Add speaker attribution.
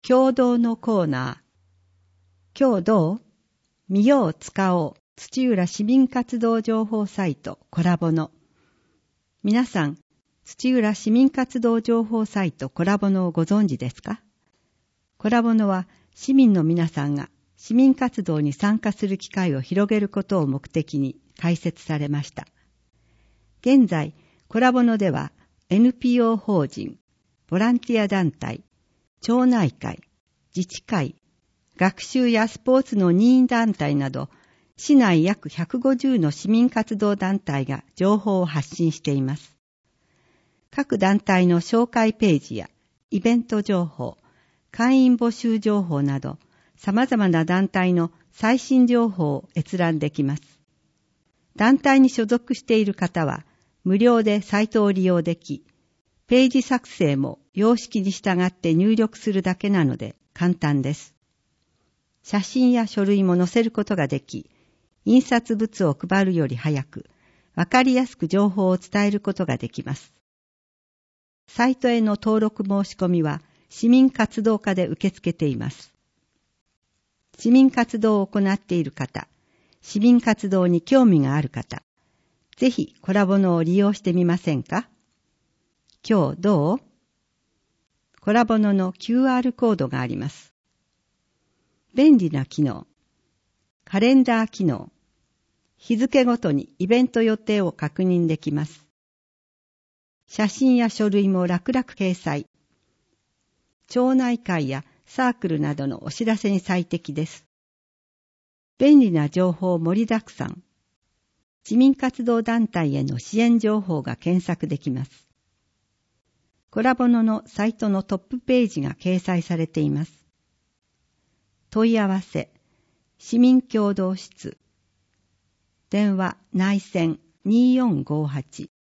Speaker 1: 共同のコーナー。今日どう？見よう使おう。土浦市民活動情報サイトコラボの。皆さん、土浦市民活動情報サイトコラボのをご存知ですか？コラボのは市民の皆さんが市民活動に参加する機会を広げることを目的に開設されました。現在、コラボのでは NPO 法人、ボランティア団体、町内会、自治会、学習やスポーツの任意団体など、市内約150の市民活動団体が情報を発信しています。各団体の紹介ページやイベント情報、会員募集情報など、様々な団体の最新情報を閲覧できます。団体に所属している方は、無料でサイトを利用でき、ページ作成も様式に従って入力するだけなので簡単です。写真や書類も載せることができ、印刷物を配るより早く、わかりやすく情報を伝えることができます。サイトへの登録申し込みは市民活動課で受け付けています。市民活動を行っている方、市民活動に興味がある方、ぜひコラボのを利用してみませんか？今日どう？コラボの QR コードがあります。便利な機能。カレンダー機能。日付ごとにイベント予定を確認できます。写真や書類も楽々掲載。町内会やサークルなどのお知らせに最適です。便利な情報盛りだくさん。市民活動団体への支援情報が検索できます。コラボのサイトのトップページが掲載されています。問い合わせ、市民共同室、電話内線2458